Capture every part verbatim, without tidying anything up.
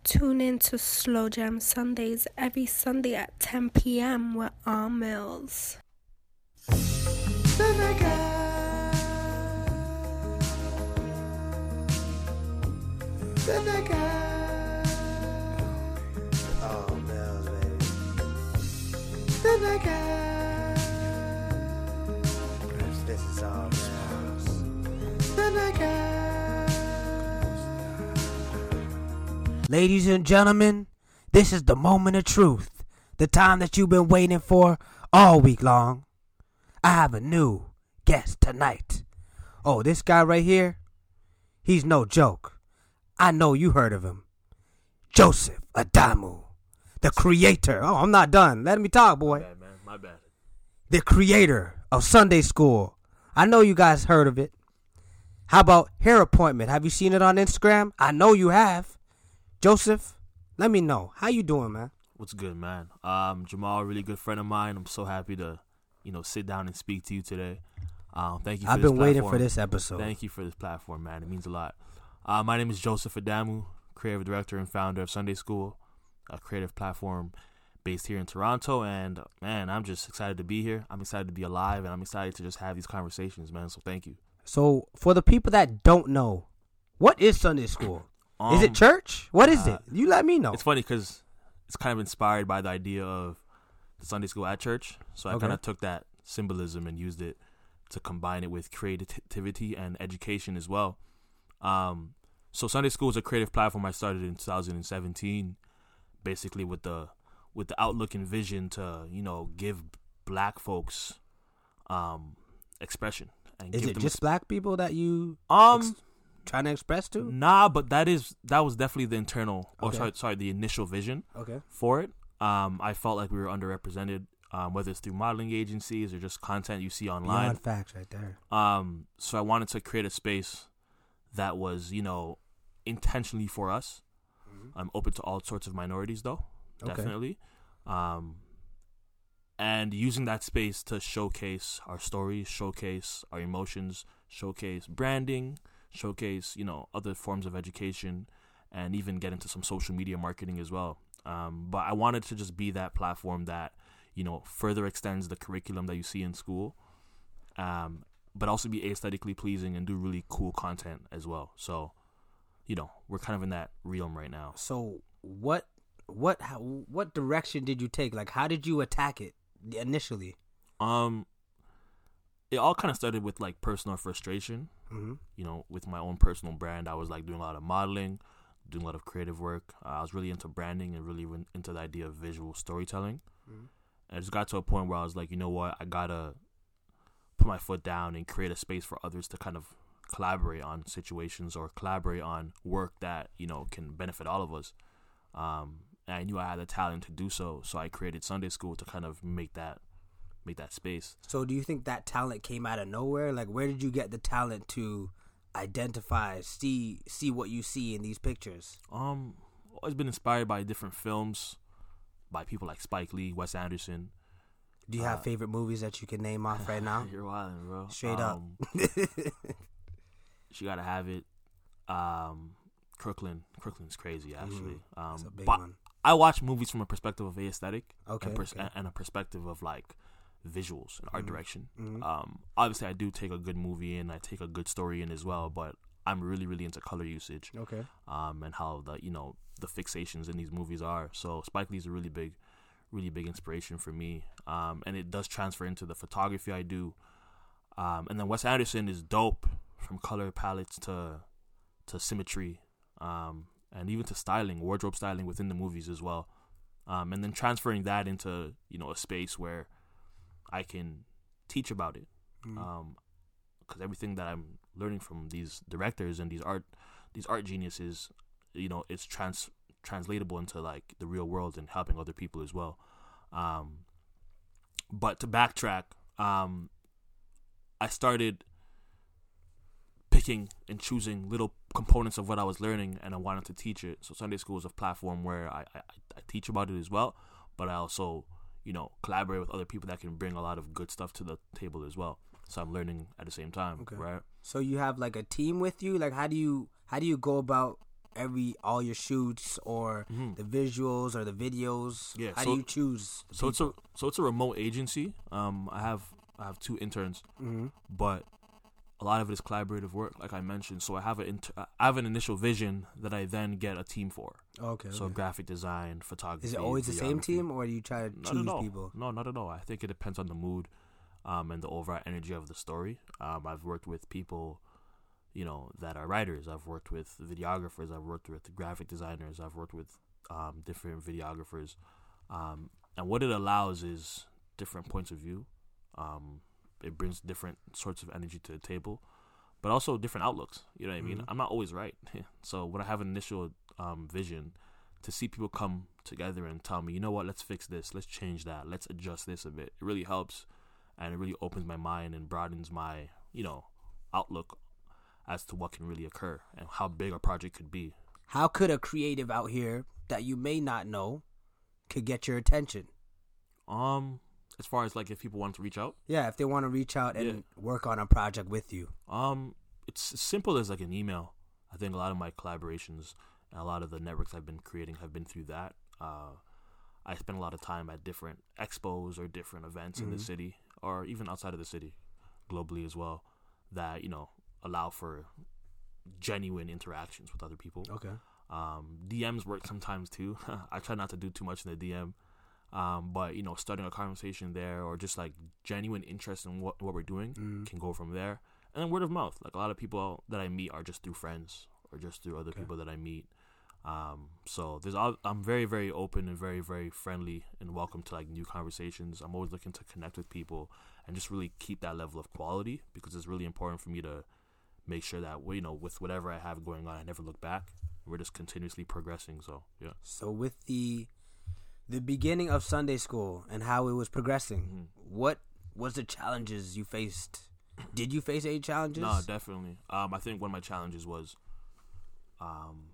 Tune in to Slow Jam Sundays every Sunday at ten p.m. with R Mills. Senegal, Senegal, oh Mills, baby. Senegal, this is all Mills. Senegal. Ladies and gentlemen, this is the moment of truth, the time that you've been waiting for all week long. I have a new guest tonight. Oh, this guy right here, he's no joke. I know you heard of him. Joseph Adamu, the creator. Oh, I'm not done. Let me talk, boy. My bad, man. My bad. The creator of Sunday School. I know you guys heard of it. How about Hair Appointment? Have you seen it on Instagram? I know you have. Joseph, let me know. How you doing, man? What's good, man? Um, Jamal, a really good friend of mine. I'm so happy to, you know, sit down and speak to you today. Um, thank you for I've this been waiting platform. for this episode. Thank you for this platform, man. It means a lot. Uh, my name is Joseph Adamu, creative director and founder of Sunday School, a creative platform based here in Toronto. And, man, I'm just excited to be here. I'm excited to be alive, and I'm excited to just have these conversations, man. So thank you. So for the people that don't know, what is Sunday School? Um, is it church? What is uh, it? You let me know. It's funny because it's kind of inspired by the idea of the Sunday school at church. So I Okay. kind of took that symbolism and used it to combine it with creativity and education as well. Um, so Sunday school is a creative platform I started in two thousand seventeen, basically with the with the outlook and vision to, you know, give black folks um, expression. And is give it them just a, black people that you um ex- trying to express to? Nah, but that is that was definitely the internal, or Okay. sorry, sorry, the initial vision Okay. for it. Um, I felt like we were underrepresented, um, whether it's through modeling agencies or just content you see online. Beyond facts right there. Um, so I wanted to create a space that was, you know, intentionally for us. Mm-hmm. I'm open to all sorts of minorities, though, Okay. definitely. Um, and using that space to showcase our stories, showcase our emotions, showcase branding, showcase, you know, other forms of education, and even get into some social media marketing as well. Um, but I wanted to just be that platform that, you know, further extends the curriculum that you see in school, um, but also be aesthetically pleasing and do really cool content as well. So, you know, we're kind of in that realm right now. So what what how, what direction did you take? Like, how did you attack it initially? Um, it all kind of started with like personal frustration. Mm-hmm. You know, with my own personal brand, I was like doing a lot of modeling, doing a lot of creative work. Uh, I was really into branding and really went into the idea of visual storytelling. Mhm. And it just got to a point where I was like, you know what, I gotta put my foot down and create a space for others to kind of collaborate on situations or collaborate on work that, you know, can benefit all of us. Um, and I knew I had the talent to do so, so I created Sunday School to kind of make that make that space. So do you think that talent came out of nowhere? Like, where did you get the talent to identify, see see what you see in these pictures? Um, always been inspired by different films, by people like Spike Lee, Wes Anderson. Do you have Uh, favorite movies that you can name off right now? You're wildin', bro. Straight um, up. She gotta have it. Um, Crooklyn, Crooklyn's crazy actually. Um, That's a big but one. I watch movies from a perspective of aesthetic, Okay, and, pers- okay. and a perspective of like visuals and art Mhm. direction. Mhm. Um, obviously I do take a good movie in, I take a good story in as well, but I'm really, really into color usage. Okay. Um, and how the you know the fixations in these movies are. So Spike Lee's a really big, really big inspiration for me. Um, and it does transfer into the photography I do. Um, and then Wes Anderson is dope from color palettes to to symmetry, um, and even to styling, wardrobe styling within the movies as well. Um, and then transferring that into you know a space where I can teach about it. Mm. Um, because everything that I'm learning from these directors and these art these art geniuses, you know, it's trans translatable into like the real world and helping other people as well. Um, but to backtrack, um, I started picking and choosing little components of what I was learning, and I wanted to teach it. So Sunday School is a platform where I, I, I teach about it as well, but I also, you know, collaborate with other people that can bring a lot of good stuff to the table as well. So I'm learning at the same time, Okay. right? So you have like a team with you? Like, how do you how do you go about every all your shoots or Mhm. the visuals or the videos? Yeah, How so- do you choose? So it's a so it's a remote agency. Um, I have I have two interns, Mm-hmm. but a lot of it is collaborative work, like I mentioned. So I have an inter- I have an initial vision that I then get a team for. Okay. So okay. graphic design, photography. Is it always the same videography. team, or do you try to Not choose at all. people? No, not at all. I think it depends on the mood, um, and the overall energy of the story. Um, I've worked with people, you know, that are writers. I've worked with videographers. I've worked with graphic designers. I've worked with um, different videographers, um, and what it allows is different points of view. Um, it brings different sorts of energy to the table, but also different outlooks. You know what I mean? Mhm. I'm not always right. So when I have an initial um, vision, to see people come together and tell me, you know what, let's fix this, let's change that, let's adjust this a bit. It really helps, and it really opens my mind and broadens my, you know, outlook as to what can really occur and how big a project could be. How could a creative out here that you may not know could get your attention? Um, as far as like if people want to reach out, Yeah, if they want to reach out and Yeah. work on a project with you. um, it's as simple as like an email. I think a lot of my collaborations and a lot of the networks I've been creating have been through that. Uh, I spend a lot of time at different expos or different events in the Mhm. city, or even outside of the city, globally as well, that, you know, allow for genuine interactions with other people. Okay. Um, D Ms work sometimes too. I try not to do too much in the D M, um, but you know, starting a conversation there or just like genuine interest in what what we're doing Mm. can go from there. And then word of mouth. Like a lot of people that I meet are just through friends or just through other Okay. people that I meet. Um, so there's all, I'm very very open and very very friendly and welcome to like new conversations. I'm always looking to connect with people and just really keep that level of quality, because it's really important for me to make sure that, you know, with whatever I have going on, I never look back. We're just continuously progressing. So yeah. So with the the beginning of Sunday school and how it was progressing, Mhm. what was the challenges you faced? Did you face any challenges? No, definitely. Um, I think one of my challenges was, um,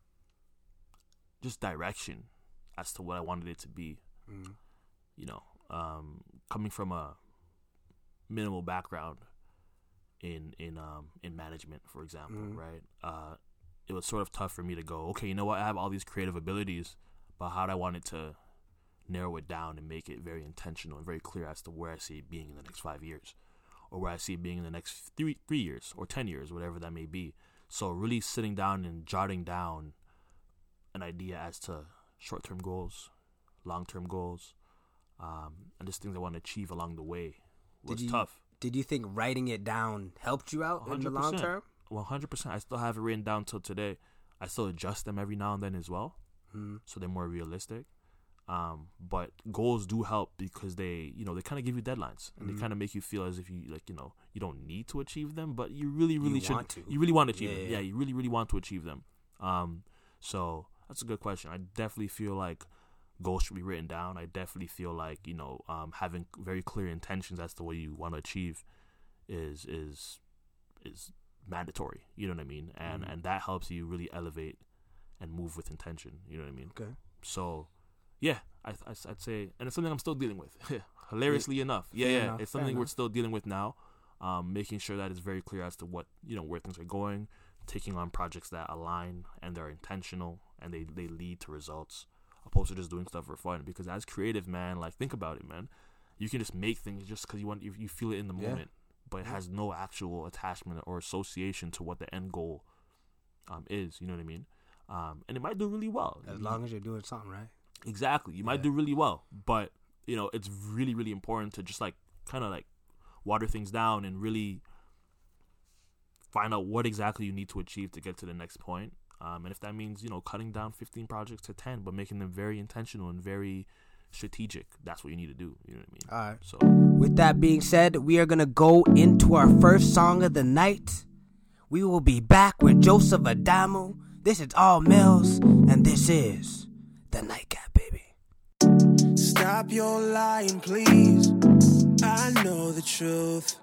just direction as to what I wanted it to be. Mm. You know, um, coming from a minimal background in in um in management, for example, Mhm. right? Uh, it was sort of tough for me to go, okay, you know what? I have all these creative abilities, but how do I want it to narrow it down and make it very intentional and very clear as to where I see it being in the next five years, or where I see it being in the next three three years or ten years, whatever that may be. So really sitting down and jotting down an idea as to short-term goals, long-term goals, um, and just things I want to achieve along the way was Did you- tough. Did you think writing it down helped you out in the long one hundred percent. term? one hundred percent. I still have it written down till today. I still adjust them every now and then as well, Mm. so they're more realistic. Um, but goals do help because they, you know, they kind of give you deadlines and Mhm. they kind of make you feel as if you, like, you know, you don't need to achieve them, but you really, really You should. want to. You really want to achieve Yeah, them. yeah, Yeah, yeah. you really, really want to achieve them. Um, so that's a good question. I definitely feel like goals should be written down. I definitely feel like, you know, um, having very clear intentions as to what you want to achieve is is is mandatory. You know what I mean? And Mhm. and that helps you really elevate and move with intention. You know what I mean? Okay. So, yeah, I, I, I'd say, and it's something I'm still dealing with. Hilariously enough, yeah, Fair yeah, enough, it's fair something we're enough. still dealing with now. Um, making sure that it's very clear as to what, you know, where things are going, taking on projects that align and they're intentional and they they lead to results, opposed to just doing stuff for fun. Because as creative, man, like think about it, man, you can just make things just because you want, you, you feel it in the Yeah. moment, but it has no actual attachment or association to what the end goal um is. You know what I mean? Um, and it might do really well. As You- long as you're doing something right. Exactly. You might Yeah. do really well, but you know, it's really, really important to just like kind of like water things down and really find out what exactly you need to achieve to get to the next point. Um, and if that means, you know, cutting down fifteen projects to ten, but making them very intentional and very strategic, that's what you need to do. You know what I mean? All right. So, With that being said, we are going to go into our first song of the night. We will be back with Joseph Adamu. This is All Mills, and this is The Nightcap, baby. Stop your lying, please. I know the truth.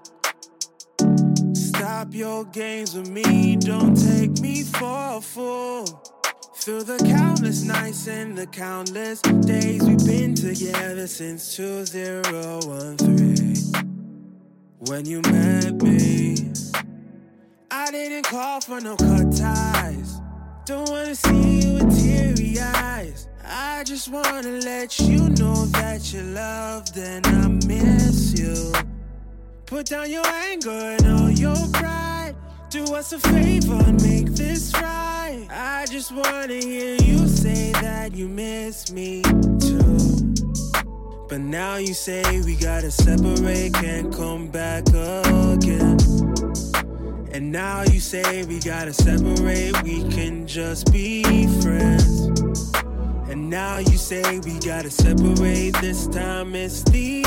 Stop your games with me. Don't take me for a fool. Through the countless nights and the countless days we've been together since two thousand thirteen. When you met me, I didn't call for no cut ties. Don't wanna see you with teary eyes. I just wanna let you know that you're loved and I miss you. Put down your anger and all your pride. Do us a favor and make this right. I just wanna hear you say that you miss me too. But now you say we gotta separate, can't come back again. And now you say we gotta separate, we can just be friends. And now you say we gotta separate, this time it's the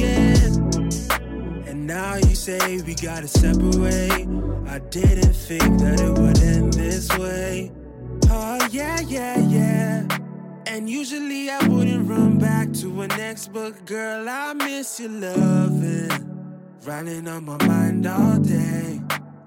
end. And now you say we gotta separate, I didn't think that it would end this way. Oh yeah, yeah, yeah. And usually I wouldn't run back to an ex, but girl, I miss your loving, running on my mind all day.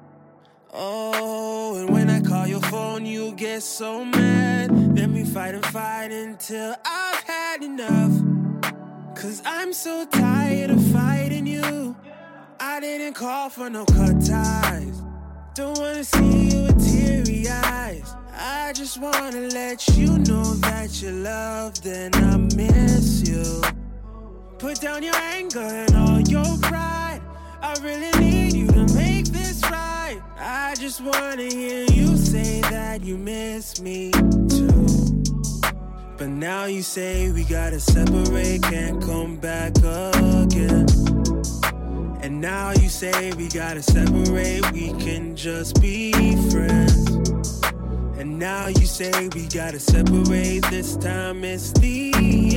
Oh, and when I call your phone, you get so mad. Then we fight and fight until I've had enough. Cause I'm so tired of fighting you. I didn't call for no cut ties. Don't wanna see you with teary eyes. I just wanna let you know that you're loved and I miss you. Put down your anger and all your pride. I really need you to make this right. I just wanna hear you say that you miss me too. But now you say we gotta separate, can't come back again. And now you say we gotta separate, we can just be friends. And now you say we gotta separate, this time it's the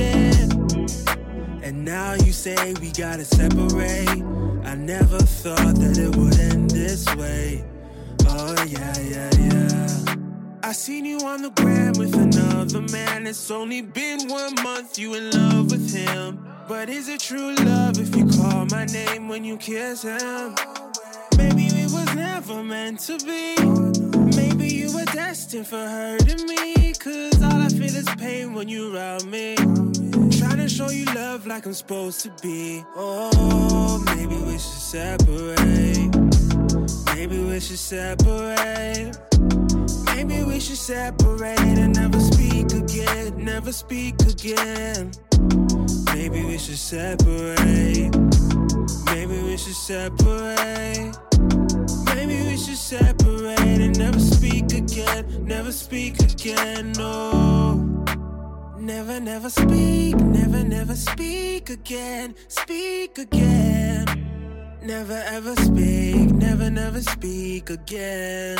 end. And now you say we gotta separate, I never thought that it would end this way. Oh yeah, yeah, yeah. I seen you on the gram with another man. It's only been one month, you in love with him. But is it true love if you call my name when you kiss him? Maybe it was never meant to be. Maybe you were destined for hurting me. Cause all I feel is pain when you're around me. Trying to show you love like I'm supposed to be. Oh, maybe we should separate. Maybe we should separate. Maybe we should separate and never speak again. Never speak again. Maybe we should separate. Maybe we should separate. Maybe we should separate and never speak again. Never speak again, no. Never, never speak. Never, never speak again. Speak again. Never ever speak. Never, never speak again.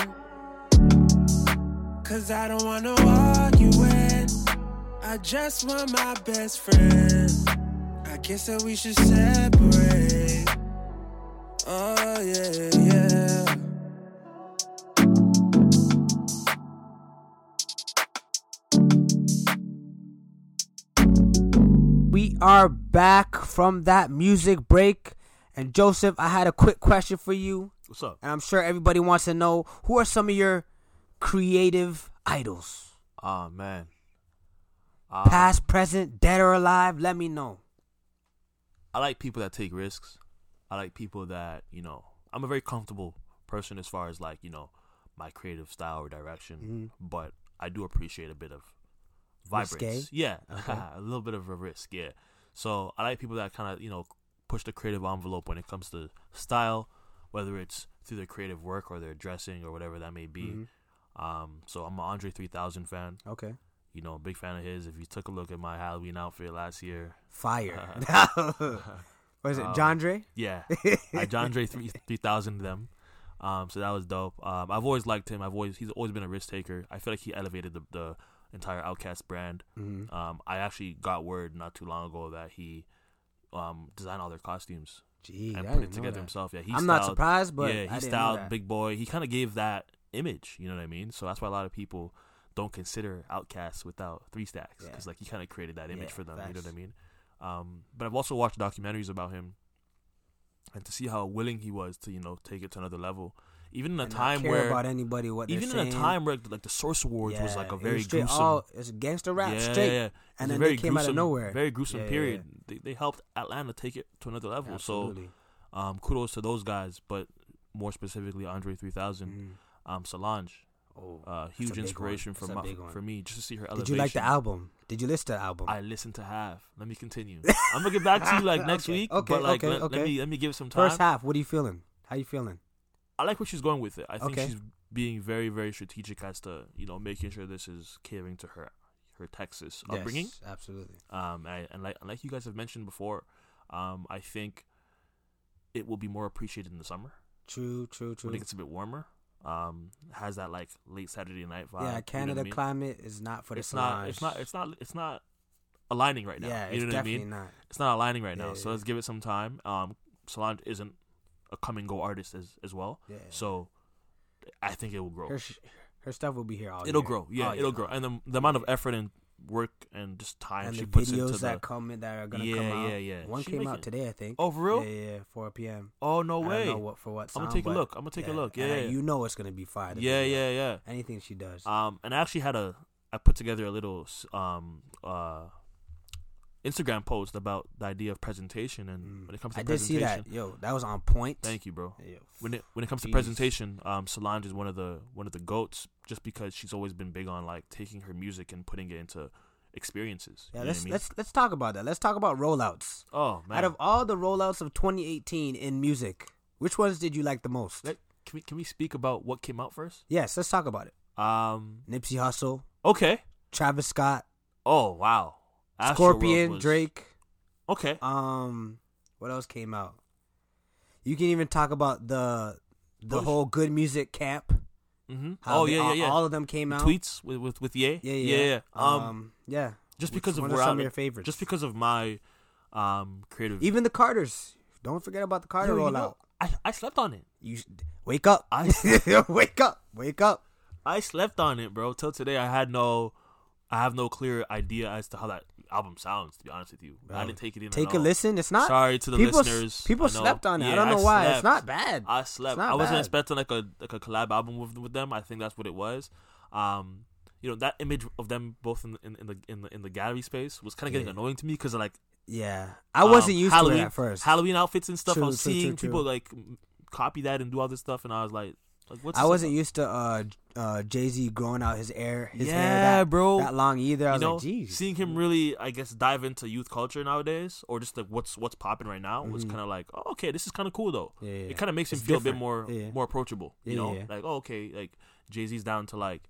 Cause I don't want no arguing. I just want my best friend. I guess that we should separate. Oh yeah, yeah. We are back from that music break. And Joseph, I had a quick question for you. What's up? And I'm sure everybody wants to know, who are some of your creative idols? Oh, man. Um, Past, present, dead or alive, let me know. I like people that take risks. I like people that, you know, I'm a very comfortable person as far as like, you know, my creative style or direction. Mm-hmm. But I do appreciate a bit of vibrance. Risque? Yeah. Okay. A little bit of a risk, yeah. So I like people that kind of, you know, push the creative envelope when it comes to style, whether it's through their creative work or their dressing or whatever that may be. Mm-hmm. Um, so I'm an Andre three thousand fan. Okay. You know, big fan of his. If you took a look at my Halloween outfit last year. Fire. Uh, Was it um, John Dre? Yeah. I John Dre three thousand them. Um, so that was dope. Um, I've always liked him. I've always He's always been a risk taker. I feel like he elevated the, the entire Outkast brand. Mm-hmm. Um, I actually got word not too long ago that he um, designed all their costumes. Gee, and I put didn't it together know that. himself. Yeah, he I'm styled, not surprised, but yeah, he I didn't know styled that. Big Boy. He kind of gave that image. You know what I mean? So that's why a lot of people don't consider Outkast without Three Stacks, because Yeah. like he kind of created that image Yeah, for them. facts. You know what I mean? Um, but I've also watched documentaries about him, and to see how willing he was to, you know, take it to another level. Even in a And not time care where about anybody what they're even in saying. a time where like the Source Awards was Yeah, like a it very was straight gruesome. all- it's gangster rap yeah, straight, yeah. and It was then a very they came out of gruesome- nowhere. Very gruesome Yeah, yeah, period. They they helped Atlanta take it to another level. Absolutely. So, um, kudos to those guys. But more specifically, Andre three thousand, Mm. um, Solange. Oh, uh, that's huge a big inspiration one. for That's a my, big one. for me just to see her Did elevation. you like the album? Did you listen to the album? I listened to half. Let me continue. I'm gonna get back to you like next Okay, week. okay, but like okay, let, okay. let me let me give it some time. First half. What are you feeling? How you feeling? I like where she's going with it. I think Okay. she's being very very strategic as to you know making sure this is catering to her her Texas upbringing. Yes, absolutely. Um, I, and like and like you guys have mentioned before, um, I think it will be more appreciated in the summer True, true, true. when it gets a bit warmer. Um, has that like late Saturday night vibe. you know Yeah, what Canada I mean? climate is not for the It's not. Solange. It's not. It's not. It's not aligning right now. Yeah, you it's know what I definitely mean? not. It's not aligning right Yeah, now. yeah, So yeah. let's give it some time. Um, Solange isn't a come and go artist as as well. Yeah. So I think it will grow. Her sh- her stuff will be here all It'll year. grow. Yeah, Oh, it'll grow. And the the amount of effort and work and just time And she the puts videos into that the come in that are gonna yeah, come out. yeah, yeah. One She came making- out today, I think. Oh, for real? Yeah, yeah, yeah, four p.m. Oh no I way! don't know what for what I'm song. gonna take a but look. I'm gonna take a look. Yeah, and, uh, yeah. you know it's gonna be fire. the Yeah, video. yeah, yeah. Anything she does. Um, and I actually had a I put together a little um uh Instagram post about the idea of presentation and Mm. when it comes to I did see presentation. that. Yo, that was on point. Thank you, bro. Yo, When it when it comes to Jeez. presentation, um, Solange is one of the one of the goats just because she's always been big on like taking her music and putting it into experiences. Yeah, you know let's what I mean? let's let's talk about that. Let's talk about rollouts. Oh man, Out of all the rollouts of twenty eighteen in music, which ones did you like the most? Let- can we can we speak about what came out first? Yes, let's talk about it. Um, Nipsey Hussle, okay. Travis Scott, Oh wow, Astroworld Scorpion, was- Drake. Okay. Um, what else came out? You can even talk about the the Push. whole good music camp. Mm-hmm. How Oh they- yeah, yeah, all, yeah. all of them came out. Tweets with with with Ye. Yeah, yeah, yeah. yeah. Um, Um, yeah. just Which because of one where are some I'm, of your favorites? just because of my um creative. Even the Carters. Don't forget about the Carter Yo, you rollout. know, I I slept on it. You sh- wake up. I wake up. Wake up. I slept on it, bro. Till today, I had no, I have no clear idea as to how that album sounds. To be honest with you, I Bro, didn't take it in. Take at a all. listen. It's not. Sorry to the people, listeners. People I know. slept on it. I Yeah, don't know I why. slept. It's not bad. I slept. It's not I wasn't bad. expecting like a like a collab album with with them. I think that's what it was. Um, you know that image of them both in in, in the in the in the gallery space was kind of getting Yeah. annoying to me because like Yeah, I wasn't um, used Halloween, to it at first. Halloween outfits and stuff. True, I was true, seeing true, true. people like m- copy that and do all this stuff, and I was like, like what's I this wasn't about? used to uh, uh, Jay Z growing out his hair, his yeah, hair that, bro. that long either. I you was know, like, geez. seeing him really, I guess, dive into youth culture nowadays, or just like what's what's popping right now, was Mhm. kind of like, oh, okay, this is kind of cool though. Yeah, yeah. It kind of makes him It's feel different. a bit more Yeah. more approachable. You Yeah, know, yeah. like oh, okay, like Jay Z's down to like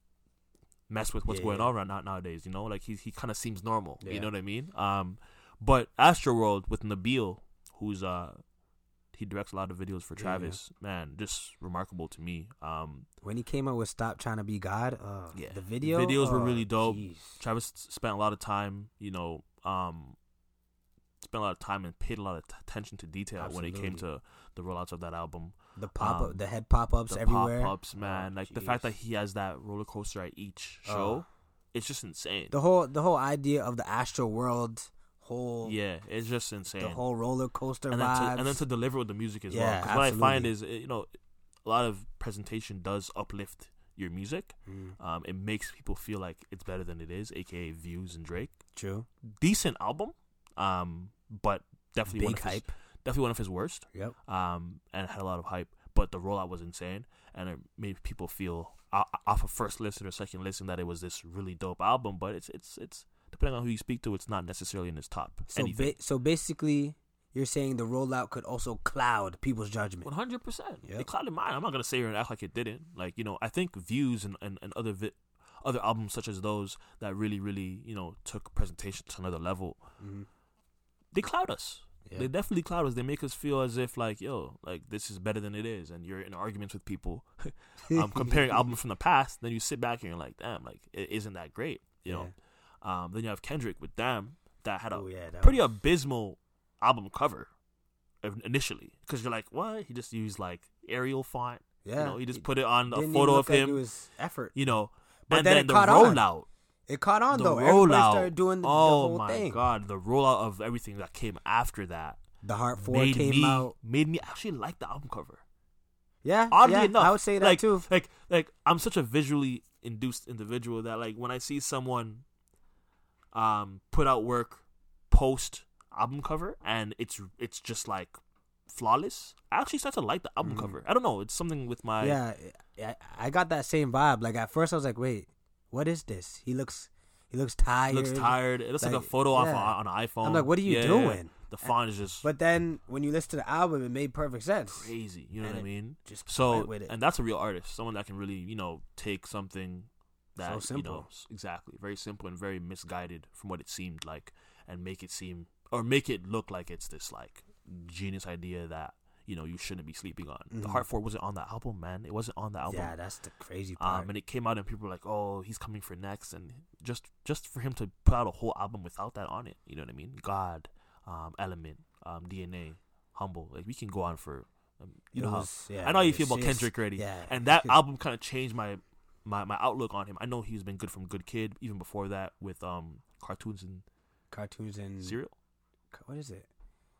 mess with what's Yeah, going yeah. on right now nowadays. You know, like he he kind of seems normal. Yeah. You know what I mean? Um, but Astroworld with Nabil, who's uh. He directs a lot of videos for Yeah, Travis. Man, just remarkable to me. Um, When he came out with "Stop Trying to Be God," uh, Yeah. the video, Videos were oh, really dope. jeez. Travis spent a lot of time, you know, um, spent a lot of time and paid a lot of t- attention to detail when it came Absolutely. to the rollouts of that album. The pop up, Um, the head pop ups The everywhere. pop-ups, man. Oh, like the fact jeez. that he has that roller coaster at each Oh. show, it's just insane. the whole the whole idea of the Astro World, whole yeah, it's just insane. the whole roller coaster and then, to, vibes. and then to deliver with the music as well. Yeah, 'Cause what I find absolutely. is, uh, you know, a lot of presentation does uplift your music. Mm, Um, it makes people feel like it's better than it is, aka Views and Drake. true, Decent album, um, but definitely one big of his, hype. definitely one of his worst. Yep. Um, and it had a lot of hype, but the rollout was insane, and it made people feel o- off of first listen or second listen that it was this really dope album. But it's it's it's depending on who you speak to, it's not necessarily in his top So anything. ba- so basically, you're saying the rollout could also cloud people's judgment. One hundred percent. Yep. It clouded mine. I'm not gonna say here and act like it didn't. Like you know, I think Views and and, and other vi- other albums such as those that really really you know took presentation to another level. Mhm. They cloud us. Yeah. They definitely cloud us. They make us feel as if like, yo, like this is better than it is, and you're in arguments with people, um, comparing albums from the past. Then you sit back and you're like, damn, like it isn't that great, you know. Um, then you have Kendrick with Damn that had a Oh, yeah, that pretty was- abysmal album cover in- initially because you're like, what? He just used like Arial font, Yeah, you know. He just it put it on a didn't even photo look of like him, It was effort. you know. But and then then, it the caught on. rollout. It caught on The though. Everybody rollout. started doing the, oh the whole my thing. god, the rollout of everything that came after that The Heart Four made came me out. made me actually like the album cover. Yeah, Oddly yeah, enough, I would say that like, too. Like, like I'm such a visually induced individual that like when I see someone, um, put out work post album cover and it's it's just like flawless, I actually start to like the album Mhm. cover. I don't know, it's something with my Yeah, I, I got that same vibe. Like at first I was like, wait, what is this? He looks he looks tired. He looks tired. It looks like, Like, a photo off yeah. on, on an iPhone. I'm like, what are you Yeah, doing? The font is just But then when you listen to the album, it made perfect sense. crazy. You know And what I it mean? Just So, went with it. and that's a real artist, someone that can really, you know, take something that, So simple. you know, s- exactly, very simple and very misguided from what it seemed like, and make it seem, or make it look like it's this, like, genius idea that, you know, you shouldn't be sleeping on. The Mhm. Heart For wasn't on the album, man. It wasn't on the album. Yeah, that's the crazy part. Um, and it came out and people were like, "Oh, he's coming for next," and just just for him to put out a whole album without that on it, you know what I mean? God, um, Element, um, D N A, Humble, like we can go on for, um, you It know, how, was- yeah, I know how you it's feel about just- Kendrick already, yeah. and that album kind of changed my, my my outlook on him. I know he's been good from Good Kid, even before that with um cartoons and Cartoons and Serial. What is it?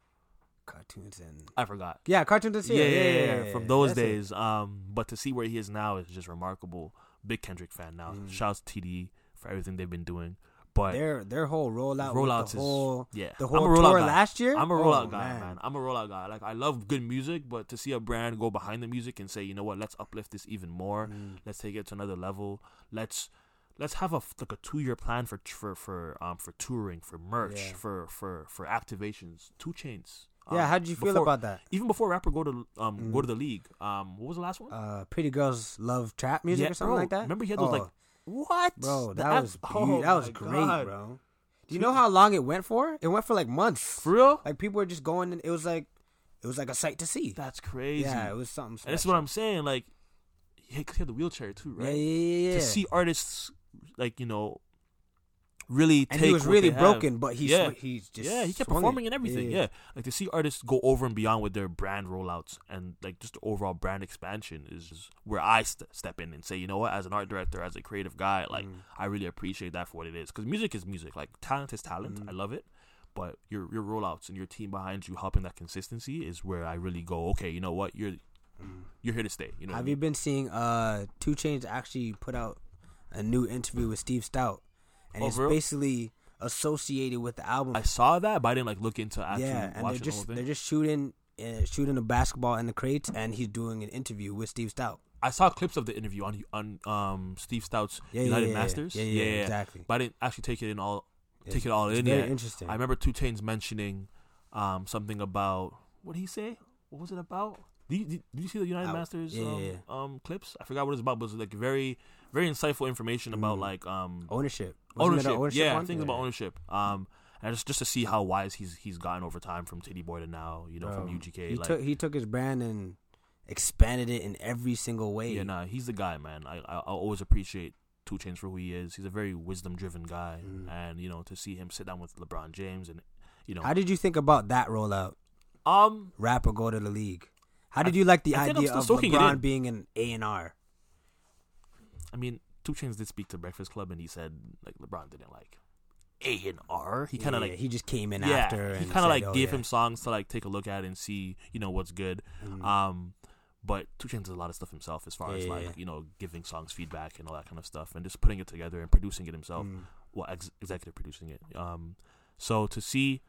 Cartoons and I forgot. yeah, cartoons and Yeah, Serial. yeah, yeah, yeah, from those That's it. days. Um, but to see where he is now is just remarkable. Big Kendrick fan now. Mm. Shouts to T D for everything they've been doing. But Their their whole rollout, rollouts with the whole is yeah. the I'm a whole rollout tour guy. last year. I'm a Oh, rollout guy, man. I'm a rollout guy. Like I love good music, but to see a brand go behind the music and say, you know what, let's uplift this even more. Mm. Let's take it to another level. Let's let's have a f- like a two year plan for for for um for touring, for merch, Yeah. for for for activations. Two Chainz. Yeah, Um, how did you feel before- about that? Even before rapper go to um Mm. go to the league. Um, what was the last one? Uh, Pretty Girls Love Trap music Yeah, or something bro, like that. Remember he had those Oh, like what? bro, The that app- was oh beau- that was my great, God. bro. Do you know how long it went for? It went for like months. For real? Like people were just going, and it was like, it was like a sight to see. That's crazy. Yeah, it was something. And that's what I'm saying. Like, he, 'cause he had the wheelchair too, Yeah, right? yeah, yeah, yeah. To see artists like you know really and take he was what really they have. broken, but he's Yeah. he's just yeah, he kept swung it. performing and everything. Yeah, like to see artists go over and beyond with their brand rollouts and like just the overall brand expansion is just where I st- step in and say, you know what, as an art director, as a creative guy, like Mm. I really appreciate that for what it is, because music is music. Like talent is talent. Mm. I love it. But your your rollouts and your team behind you helping that consistency is where I really go, okay, you know what, you're you're here to stay. You know, what I Have mean? you been seeing uh two Chainz actually put out a new interview with Steve Stout, and Oh, it's for real? basically associated with the album. I saw that, but I didn't like look into actually yeah, and watching they're the whole just thing. they're just shooting uh, shooting a basketball in the crates, and he's doing an interview with Steve Stout. I saw clips of the interview on on um Steve Stout's Yeah, United yeah, yeah, Masters. Yeah, yeah, yeah, exactly. But I didn't actually take it in all It's- take it all it's in very yet. interesting. I remember two Chainz mentioning um something about what did he say? What was it about? Did you, did, did you see the United Out. Masters Yeah, um, yeah, um clips? I forgot what it was about, but it was like very very insightful information about Mm. like um ownership. Wasn't ownership. it an ownership yeah, one? things about ownership. Um, and just just to see how wise he's he's gotten over time from Titty Boy to now, you know, Bro, from U G K. He like, took he took his brand and expanded it in every single way. yeah, nah, he's the guy, man. I I I'll always appreciate two Chainz for who he is. He's a very wisdom driven guy, Mm. and you know, to see him sit down with LeBron James and you know, How did you think about that rollout? um, Rapper go to the league. How did you like the I think I'm idea still of soaking it in. LeBron being an A and R? I mean, two Chainz did speak to Breakfast Club, and he said like LeBron didn't like A and R. He kind of Yeah, like he just came in yeah, after. he and kind of said, like oh, gave yeah. him songs to like take a look at and see, you know, what's good. Mm. Um, but two Chainz does a lot of stuff himself as far as Yeah, like yeah. you know giving songs feedback and all that kind of stuff, and just putting it together and producing it himself. Mm. Well, ex- executive producing it. Um, so to see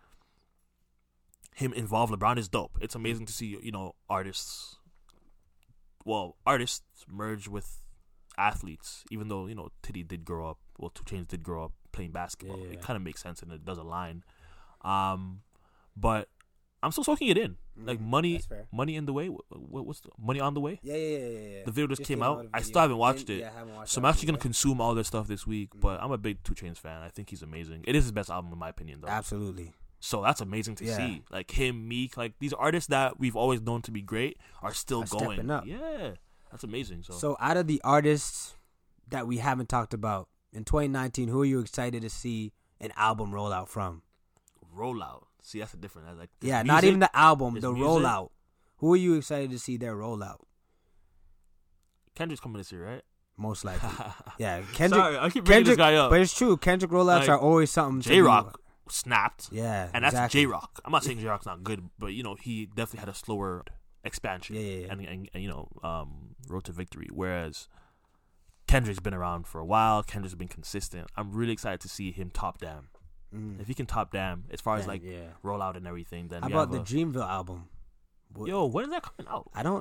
him involve LeBron is dope. It's amazing to see you know artists, well, artists merge with athletes. Even though you know Titty did grow up, well, two Chainz did grow up playing basketball. Yeah, yeah. It kind of makes sense and it does align. Um, but I'm still soaking it in. Like Mm, money, that's fair. money in the way. What, what's the, money on the way? Yeah, yeah, yeah, yeah, yeah. The video just, Just came came out. out, a I video. still haven't watched Didn't- it. yeah, I haven't watched So that I'm actually video gonna yet. consume all this stuff this week. Mm. But I'm a big two Chainz fan. I think he's amazing. It is his best album in my opinion, though. Absolutely. So that's amazing to Yeah. see. Like him, Meek, like these artists that we've always known to be great are still Are going. stepping up. Yeah, that's amazing. So, So out of the artists that we haven't talked about in twenty nineteen, who are you excited to see an album rollout from? rollout. See, that's a different. That's like this Yeah, not music- even the album, this the music- rollout. Who are you excited to see their rollout? Kendrick's coming this year, right? Most likely. Yeah, Kendrick. Sorry, I keep bringing this Kendrick, guy up. but it's true. Kendrick rollouts Like, are always something. to J be- Rock snapped. Yeah, And that's exactly. J Rock. I'm not saying J Rock's not good, but you know he definitely had a slower expansion. Yeah, yeah, yeah. And, and, and you know, um, road to victory. Whereas Kendrick's been around for a while. Kendrick's been consistent. I'm really excited to see him top Damn. Mm. If he can top Damn, as far as Damn, like yeah. rollout and everything, then How we about have the a- Dreamville album? What- yo, when is that coming out? I don't.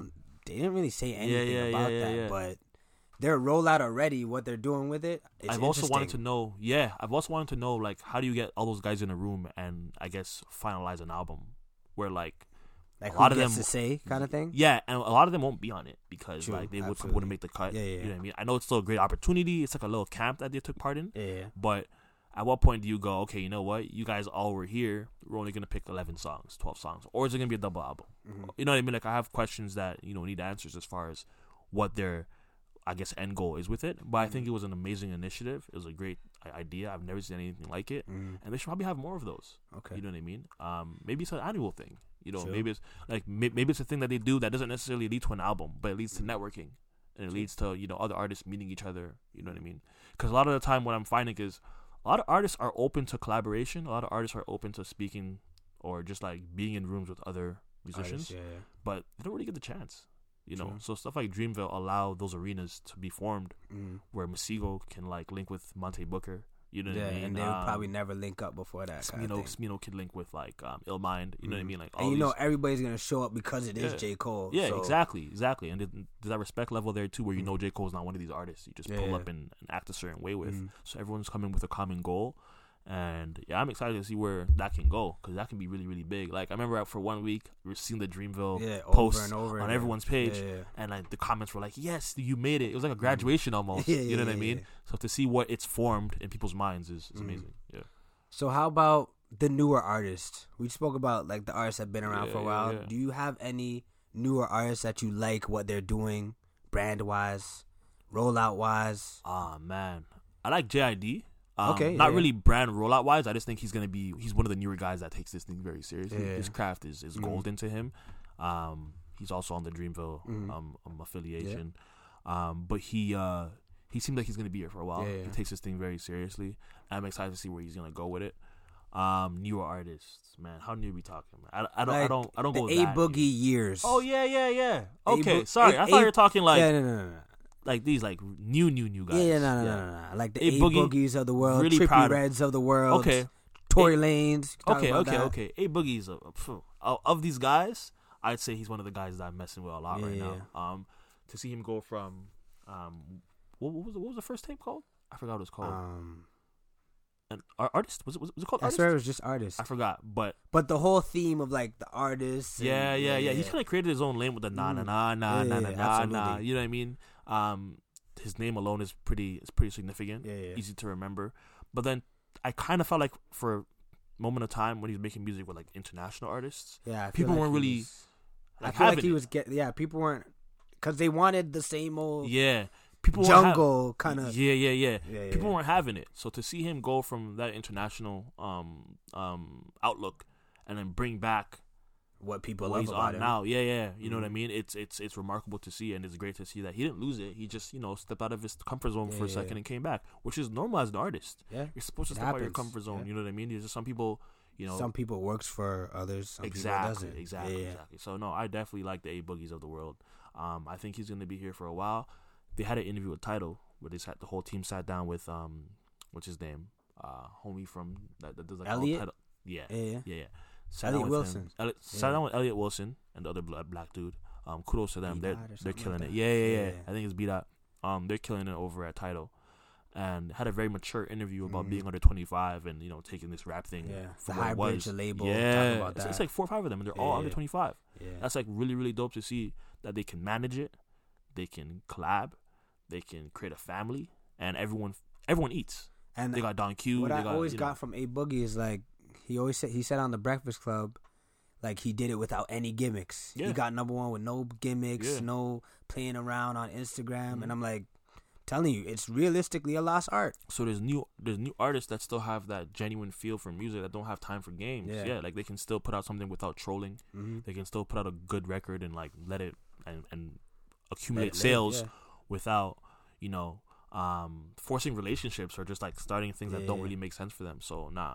they didn't really say anything yeah, yeah, about yeah, that, yeah. but their rollout already, what they're doing with it. It's I've also wanted to interesting. know. Yeah, I've also wanted to know like how do you get all those guys in a room and I guess finalize an album where like like a who lot of gets them to say kind of thing. Yeah, and a lot of them won't be on it because True, like they would, absolutely. wouldn't make the cut. Yeah, yeah, You know yeah. what I mean? I know it's still a great opportunity. It's like a little camp that they took part in. Yeah, yeah. But at what point do you go, okay, you know what? You guys all were here. We're only going to pick eleven songs, twelve songs. Or is it going to be a double album? Mm-hmm. You know what I mean? Like, I have questions that, you know, need answers as far as what their, I guess, end goal is with it. But I think it was an amazing initiative. It was a great i- idea. I've never seen anything like it. Mm. And they should probably have more of those. Okay. You know what I mean? Um, maybe it's an annual thing. You know, True. maybe it's like may- maybe it's a thing that they do that doesn't necessarily lead to an album, but it leads to networking and it leads to, you know, other artists meeting each other. You know what I mean? Because a lot of the time, what I'm finding is a lot of artists are open to collaboration. A lot of artists are open to speaking or just like being in rooms with other musicians, Artists, yeah, yeah. but they don't really get the chance. You know, True. so stuff like Dreamville allow those arenas to be formed Mm. where Masego can like link with Monte Booker. You know what Yeah, I mean? and they would Um, probably never link up before that. Kind Smino, of thing. Smino could link with like um, Illmind. You know what I Mhm. mean? Like all And you know these- everybody's gonna show up because it is Yeah. J. Cole. Yeah, so- exactly, exactly. And there's there's that respect level there too, where you know J. Cole's not one of these artists. You just Yeah, pull yeah. up and, and act a certain way with. Mhm. So everyone's coming with a common goal, and yeah, I'm excited to see where that can go because that can be really, really big. Like I remember for one week we were seeing the Dreamville Yeah, over posts and over on again. everyone's page, Yeah, yeah. and like the comments were like, "Yes, you made it." It was like a graduation almost. Yeah, you know yeah, what I yeah, mean? yeah. So to see what it's formed in people's minds is, is Mhm. amazing. Yeah. So how about the newer artists? We spoke about like the artists that have been around Yeah, for a yeah, while. yeah. Do you have any newer artists that you like what they're doing, brand wise, rollout wise? Ah man, I like J I D. Um, Okay, not yeah. really brand rollout wise. I just think he's gonna be. He's one of the newer guys that takes this thing very seriously. Yeah. His craft is, is Mhm. golden to him. Um, he's also on the Dreamville Mhm. um, um affiliation. Um, but he uh he seems like he's gonna be here for a while. Yeah, yeah. He takes this thing very seriously. I'm excited to see where he's gonna go with it. Um, newer artists, man. How new are we talking? I, I don't I Like, don't I don't the go A that Boogie new. years. Oh yeah yeah yeah. A Okay, Bo- sorry. A- I thought you A- were talking like yeah, no, no, no, no. like these like new new new guys. Yeah, yeah, no, no, no, no, no. Like the A A Boogie, Boogies of the world, really Trippy proud of- Reds of the world, Okay. Tory A- Lanez. talk Okay, about okay, that. okay. A Boogie's a, phew, of of these guys. I'd say he's one of the guys that I'm messing with a lot right Yeah. now. Um, to see him go from um, what, what was the, what was the first tape called? I forgot what it was called. Um, An ar- artist was it was it, was it called I artist? swear it was just artists, I forgot, but but the whole theme of like the artists. and- yeah, yeah, yeah. He's kind of created his own lane with the nah nah Mm. nah nah Yeah, nah yeah, nah yeah, nah nah. absolutely. You know what I mean? Um, his name alone is pretty is pretty significant. Yeah, yeah. Easy to remember. But then I kind of felt like for a moment of time when he was making music with like international artists, Yeah, I feel people like weren't he really was- I like feel like having he it. was get. Yeah, people weren't because they wanted the same old Yeah, people weren't ha- jungle kind of. Yeah, yeah, yeah. Yeah, yeah, People yeah. weren't having it. So to see him go from that international um um outlook and then bring back What people what love he's about on him. now, yeah, yeah. You know what I Mhm. mean? It's it's it's remarkable to see, and it's great to see that he didn't lose it. He just you know stepped out of his comfort zone Yeah, for a yeah, second yeah. and came back, which is normal as an artist. Yeah, You're supposed to It step out of your happens, comfort zone. yeah. You know what I mean? There's just some people, you know, some people works for others. Some exactly, people doesn't. exactly, Yeah, yeah. exactly. So no, I definitely like the A Boogies of the world. Um, I think he's gonna be here for a while. They had an interview with Tidal where they sat the whole team sat down with um, what's his name, uh, homie from that, that does like all Elliot? Tidal. Yeah, Yeah, yeah. yeah, yeah. Sat Elliot down with Wilson. Him. Elliot, Sat Yeah. down with Elliot Wilson and the other bla- black dude. Um, kudos to them. B They're Dot or they're something killing like it. that. Yeah, yeah, yeah, Yeah. I think it's B Dot. Um, they're killing it over at Tidal. And had a very mature interview about Mhm. being under twenty-five and you know taking this rap thing Yeah, from the what it hybrid was. to label, Yeah, talk about It's, it's that. like four or five of them, and they're all Yeah, under yeah. twenty-five. Yeah. That's like really, really dope to see that they can manage it, they can collab, they can create a family, and everyone everyone eats. And They got Don Q. what they I got, always you know, got from A Boogie is like he always said he said on the Breakfast Club, like he did it without any gimmicks. Yeah. He got number one with no gimmicks, Yeah. no playing around on Instagram, Mhm. and I'm like telling you, it's realistically a lost art. So there's new there's new artists that still have that genuine feel for music that don't have time for games. Yeah. Yeah, like they can still put out something without trolling. Mm-hmm. They can still put out a good record and like let it and, and accumulate Let it live, sales yeah. without you know um, forcing relationships or just like starting things that don't Yeah. really make sense for them. So nah,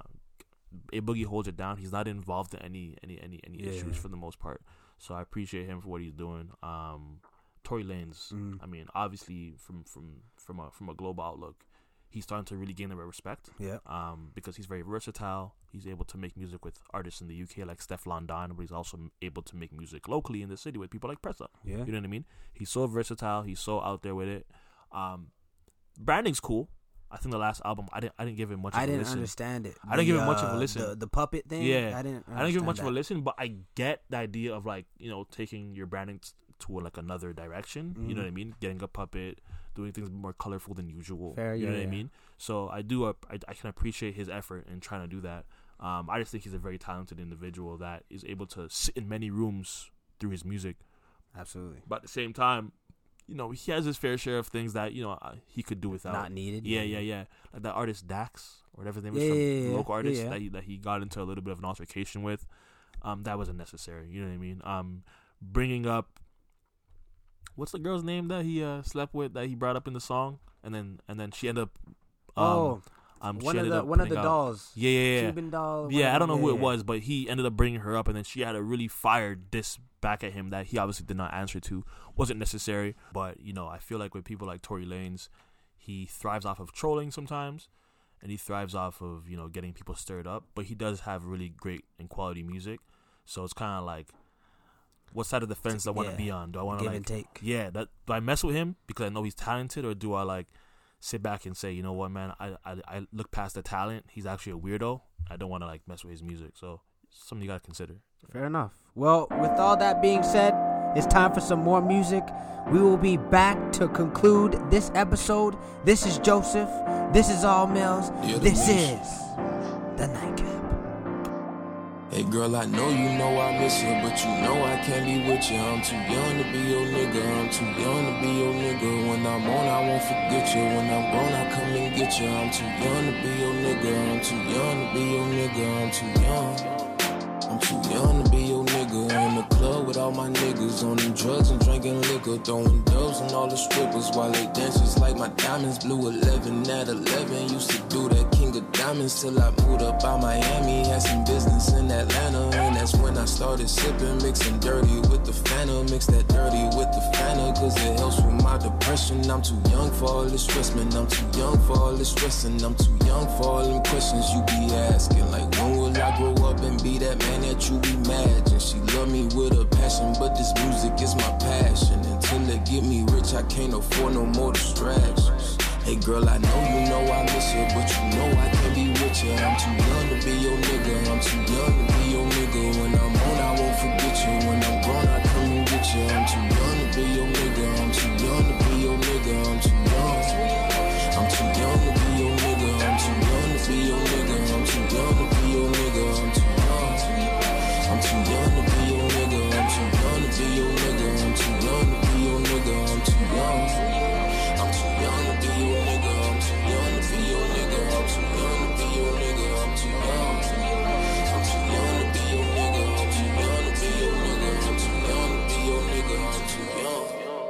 A Boogie holds it down. He's not involved in any any any any Yeah. issues for the most part. So I appreciate him for what he's doing. Um, Tory Lanez. Mhm. I mean, obviously from from from a from a global outlook, he's starting to really gain their respect. Yeah. Um, because he's very versatile. He's able to make music with artists in the U K like Stefflon Don, but he's also able to make music locally in the city with people like Pressa. Yeah. You know what I mean? He's so versatile. He's so out there with it. Um, branding's cool. I think the last album, I didn't, I didn't give it much. Of I a didn't listen. understand it. I didn't The, give it much of a uh, listen. The, the puppet thing. Yeah, I didn't. I didn't give it much that. of a listen, but I get the idea of like you know taking your branding t- to like another direction. Mm-hmm. You know what I mean? Getting a puppet, doing things more colorful than usual. Fair, you yeah, know what yeah. I mean? So I do. Uh, I, I can appreciate his effort in trying to do that. Um, I just think he's a very talented individual that is able to sit in many rooms through his music. Absolutely. But at the same time, you know, he has his fair share of things that, you know, uh, he could do without. Not needed. Yeah, yeah, yeah. Like that artist Dax, or whatever his name is, Yeah, from yeah, the yeah, local artist yeah, yeah. that he that he got into a little bit of an altercation with. Um, that wasn't necessary. You know what I mean? Um, bringing up, what's the girl's name that he uh slept with that he brought up in the song, and then and then she ended up. Um, oh, um, she one of ended the up one of putting the out- dolls. Yeah, yeah, yeah. Cuban doll. Yeah, I don't know whatever. who Yeah, it was, but he ended up bringing her up, and then she had a really fire diss back at him that he obviously did not answer to. Wasn't necessary, but you know, I feel like with people like Tory Lanez, he thrives off of trolling sometimes, and he thrives off of you know getting people stirred up. But he does have really great and quality music, so it's kind of like, what side of the fence do I want to Yeah. be on? Do I want to Give like, and take. yeah, that do I mess with him because I know he's talented, or do I like sit back and say, you know what, man, I I, I look past the talent. He's actually a weirdo. I don't want to like mess with his music. So it's something you gotta consider. Fair enough. Well, with all that being said, it's time for some more music. We will be back to conclude this episode. This is Joseph. This is All Mills. Yeah, the This Mills. is the Nightcap. Hey girl, I know you know I miss you, but you know I can't be with you. I'm too young to be your nigga, I'm too young to be your nigga. When I'm on, I won't forget you. When I'm grown, I come and get you. I'm too young to be your nigga, I'm too young to be your nigga. I'm too young. I'm too young to be your nigga. In the club with all my niggas, on them drugs and drinking liquor, throwing dubs on all the strippers while they dances like my diamonds blue. eleven at eleven, used to do that king of diamonds till I moved up by Miami. Had some business in Atlanta, and that's when I started sipping, mixing dirty with the Fanta. Mix that dirty with the Fanta, cause it helps with my depression. I'm too young for all this stress, man. I'm too young for all this stressing. I'm too young for all them questions you be asking. Like, when will I grow up and be that man that you imagine? She love me with a passion, but this music is my passion. Until it get me rich, I can't afford no more distractions. Hey girl, I know you know I miss you, but you know I can't be with you. I'm too young to be your nigga, I'm too young to be your nigga. When I'm on, I won't forget you. When I'm grown, I come and get you. I'm too young to be your nigga, I'm too young to be your nigga. I'm too young. I'm too young to be your nigga, I'm too young to be your nigga. I'm too young to be your nigga, I'm too young. I'm too young to be your nigga, I'm too young to be your nigga. I'm too young to be your nigga, I'm too young. I'm too young to be your nigga, I'm too young to be your nigga. I'm too young to be your nigga, I'm too young. I'm too young to be your nigga, I'm too young to be your nigga. I'm too young to be your nigga, I'm too young.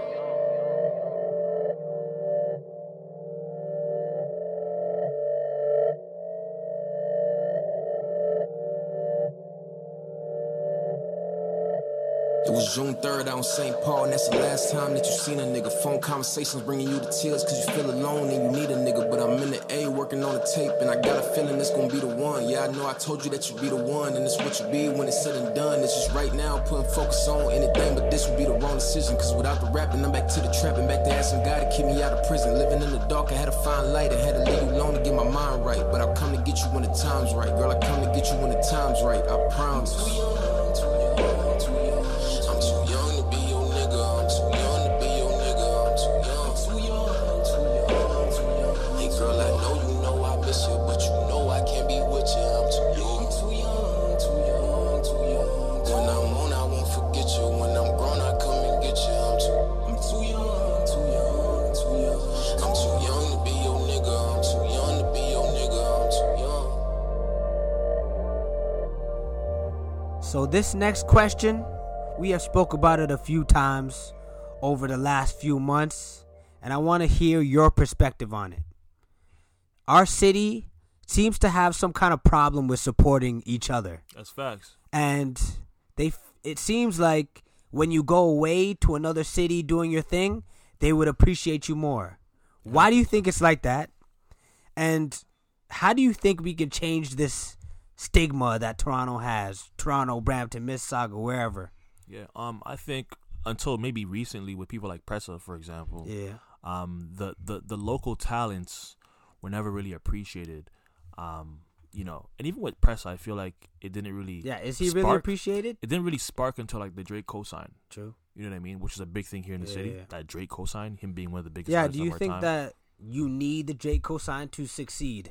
It was June third out in Saint Paul, and that's the last time that you seen a nigga. Phone conversations bringing you to tears cause you feel alone and you need a nigga. But I'm in the A working on the tape, and I got a feeling it's gonna be the one. Yeah, I know I told you that you'd be the one, and it's what you be when it's said and done. It's just right now putting focus on anything, but this would be the wrong decision. Cause without the rapping, I'm back to the trapping, back to asking God to keep me out of prison. Living in the dark, I had to find light, I had to leave you alone to get my mind right. But I'll come to get you when the time's right. Girl, I come to get you when the time's right, I promise. So this next question, we have spoke about it a few times over the last few months, and I want to hear your perspective on it. Our city seems to have some kind of problem with supporting each other. That's facts. And they it seems like when you go away to another city doing your thing, they would appreciate you more. Why do you think it's like that? And how do you think we can change this stigma that Toronto has? Toronto, Brampton, Mississauga, wherever. Yeah. Um. I think until maybe recently with people like Pressa, for example. Yeah. Um. The the the local talents were never really appreciated. Um. You know, and even with Pressa, I feel like it didn't really. Yeah. Is he spark. really appreciated? It didn't really spark until like the Drake cosign. True. You know what I mean? Which is a big thing here in the Yeah, city. yeah. That Drake cosign, him being one of the biggest. Yeah. artists Do you of our think time. that you need the Drake cosign to succeed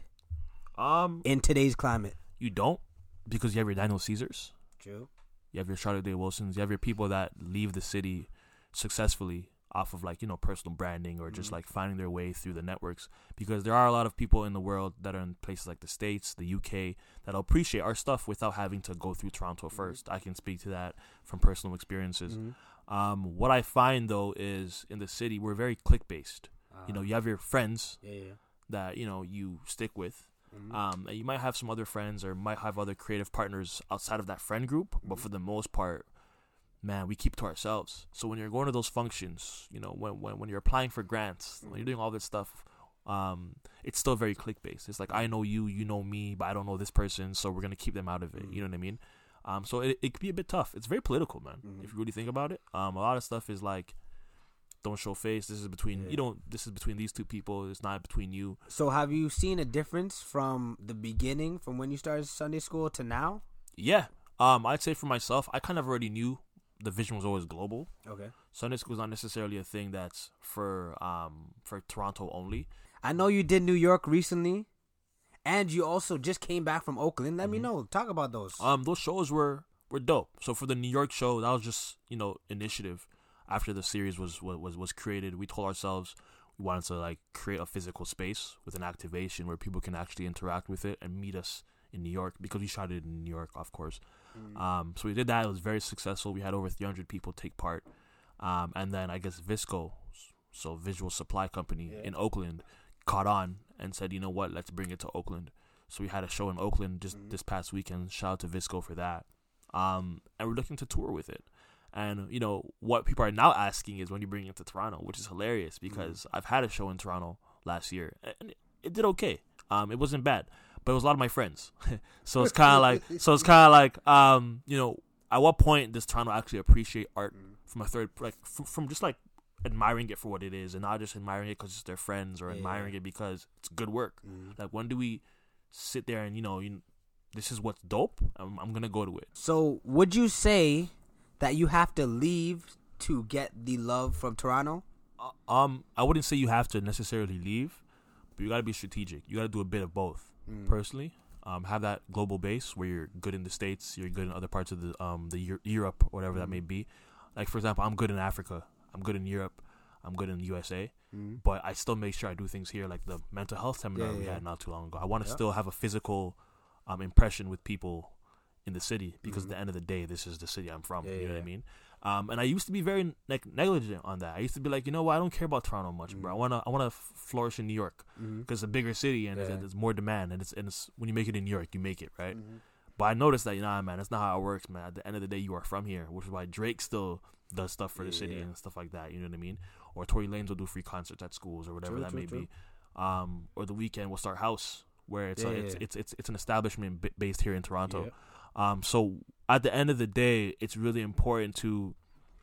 Um. in today's climate? You don't, because you have your Daniel Caesars. True. You have your Charlotte Day Wilsons. You have your people that leave the city successfully off of like, you know, personal branding or just Mm-hmm. like finding their way through the networks. Because there are a lot of people in the world that are in places like the States, the U K, that'll appreciate our stuff without having to go through Toronto Mm-hmm. first. I can speak to that from personal experiences. Mm-hmm. Um, what I find though is in the city, we're very click based. Uh, You know, you have your friends Yeah. Yeah. that, you know, you stick with. Mhm. Um, and you might have some other friends or might have other creative partners outside of that friend group, but for the most part, man, we keep to ourselves. So when you're going to those functions, you know, when when, when you're applying for grants, when you're doing all this stuff, um, it's still very click based. It's like, I know you, you know me, but I don't know this person, so we're gonna keep them out of it. You know what I mean? Um, so it it could be a bit tough. It's very political, man. If you really think about it, um, a lot of stuff is like, don't show face. This is between Yeah. you don't. This is between these two people. It's not between you. So have you seen a difference from the beginning, from when you started Sunday school to now? Yeah. Um, I'd say for myself, I kind of already knew the vision was always global. Okay. Sunday school is not necessarily a thing that's for um for Toronto only. I know you did New York recently, and you also just came back from Oakland. Let me know. Talk about those. Um, those shows were were dope. So for the New York show, that was just, you know, initiative. After the series was was was created, we told ourselves we wanted to like create a physical space with an activation where people can actually interact with it and meet us in New York, because we shot it in New York, of course. Mm. Um, so we did that. It was very successful. We had over three hundred people take part. Um, and then I guess Visco, so Visual Supply Company Yeah. in Oakland, caught on and said, you know what, let's bring it to Oakland. So we had a show in Oakland just Mm. this past weekend. Shout out to Visco for that. Um, and we're looking to tour with it. And, you know, what people are now asking is when you bring it to Toronto, which is hilarious because I've had a show in Toronto last year and it, it did okay. Um, it wasn't bad, but it was a lot of my friends. so it's kind of like, so it's kind of like, um, you know, at what point does Toronto actually appreciate art from a third, like from, from just like admiring it for what it is and not just admiring it because it's their friends or Yeah. admiring it because it's good work. Mm. Like, when do we sit there and, you know, you, this is what's dope. I'm, I'm going to go to it. So would you say that you have to leave to get the love from Toronto? Uh, um, I wouldn't say you have to necessarily leave, but you got to be strategic. You got to do a bit of both. Mm. Personally, um, have that global base where you're good in the States, you're good in other parts of the um the Euro- Europe, whatever that may be. Like, for example, I'm good in Africa, I'm good in Europe, I'm good in the U S A, Mm. but I still make sure I do things here, like the mental health seminar Yeah, we yeah. had not too long ago. I want to Yeah. still have a physical um impression with people in the city, because Mhm. at the end of the day, this is the city I'm from. Yeah, you know yeah. what I mean? Um, and I used to be very like negligent on that. I used to be like, you know what, I don't care about Toronto much, bro. I Mhm. wanna I wanna f- flourish in New York Mm-hmm. because it's a bigger city and Yeah. there's, there's more demand, and it's and it's when you make it in New York, you make it, right? Mm-hmm. But I noticed that, nah, man, that's not how it works, man. At the end of the day, you are from here, which is why Drake still does stuff for the city Yeah. and stuff like that. You know what I mean? Or Tory Lanez will do free concerts at schools or whatever True, that true, may true. be. Um, or the Weeknd will start House, where it's Yeah, a, yeah, it's, yeah. it's it's it's an establishment b- based here in Toronto. Yeah. Um, so at the end of the day, it's really important to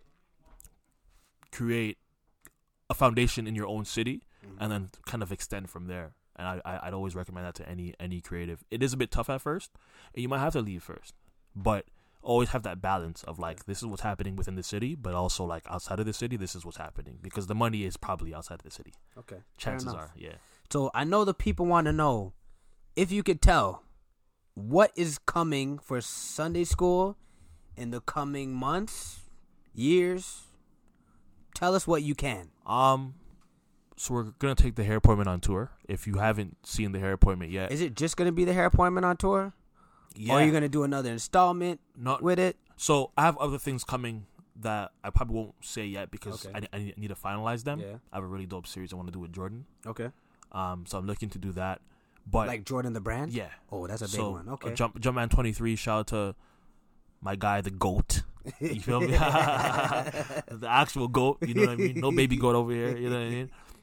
create a foundation in your own city Mm-hmm. and then kind of extend from there. And I, I I'd always recommend that to any any creative. It is a bit tough at first, and you might have to leave first, but always have that balance of like, this is what's happening within the city, but also like outside of the city, this is what's happening, because the money is probably outside of the city. Okay. Chances enough. are, yeah. So I know the people want to know if you could tell what is coming for Sunday school in the coming months, years. Tell us what you can. Um, so we're gonna take the Hair Appointment on tour. If you haven't seen the Hair Appointment yet, Is it just going to be the hair appointment on tour? yeah, Or are you going to do another installment not with it? So I have other things coming that I probably won't say yet because Okay. I, I need to finalize them. Yeah. I have a really dope series I want to do with Jordan. Okay. Um, so I'm looking to do that. But Like Jordan the brand? yeah, Oh, that's a big so one. uh, Okay. Jump Jumpman twenty-three. Shout out to my guy, the goat. You feel me? The actual goat. You know what I mean? No baby goat over here. You know what I mean?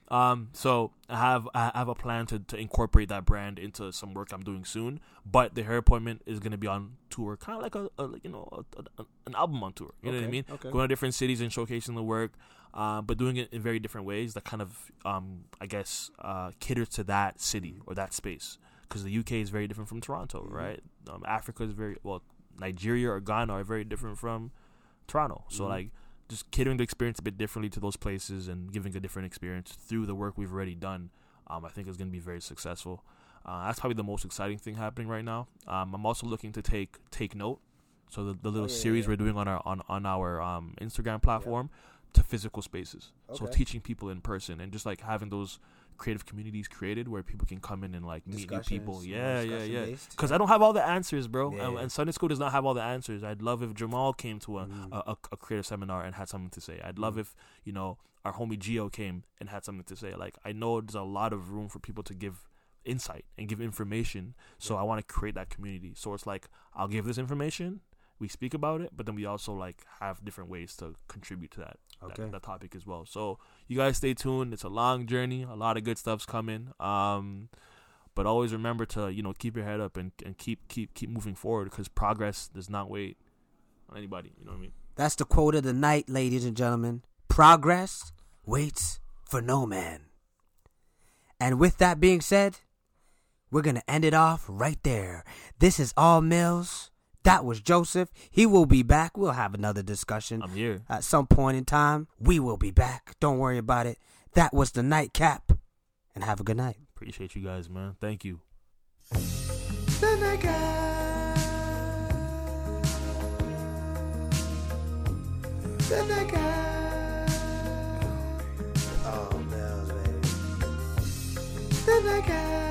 Um, so I have I have a plan to, to incorporate that brand into some work I'm doing soon. But the Hair Appointment is gonna be on tour, kind of like a, a you know a, a, an album on tour. You okay, know what I mean? Okay. Going to different cities and showcasing the work, uh, but doing it in very different ways that kind of um I guess uh, cater to that city or that space. Because the U K is very different from Toronto, mm-hmm. right? Um, Africa is very well. Nigeria or Ghana are very different from Toronto. So mm-hmm. like just catering the experience a bit differently to those places and giving a different experience through the work we've already done, um, I think is going to be very successful. Uh, that's probably the most exciting thing happening right now. Um, I'm also looking to take take note. So the, the little oh, yeah, series yeah. we're doing on our on on our um, Instagram platform yeah. to physical spaces. Okay. So teaching people in person and just like having those creative communities created where people can come in and like meet new people. Yeah, yeah, yeah. Because yeah. I don't have all the answers, bro. Yeah. And, and Sunday School does not have all the answers. I'd love if Jamal came to a, mm. a, a, a creative seminar and had something to say. I'd love mm. if, you know, our homie Gio came and had something to say. Like, I know there's a lot of room for people to give insight and give information. So yeah. I want to create that community. So it's like, I'll give this information. We speak about it, but then we also like have different ways to contribute to that, okay. that that topic as well. So you guys stay tuned. It's a long journey. A lot of good stuff's coming. Um, but always remember to you know keep your head up and, and keep keep keep moving forward because progress does not wait on anybody. You know what I mean? That's the quote of the night, ladies and gentlemen. Progress waits for no man. And with that being said, we're gonna end it off right there. This is All Mills. That was Joseph. He will be back. We'll have another discussion. I'm here. At some point in time, we will be back. Don't worry about it. That was the Nightcap. And have a good night. Appreciate you guys, man. Thank you. The Nightcap. The Nightcap. Oh, Mills, baby. The Nightcap.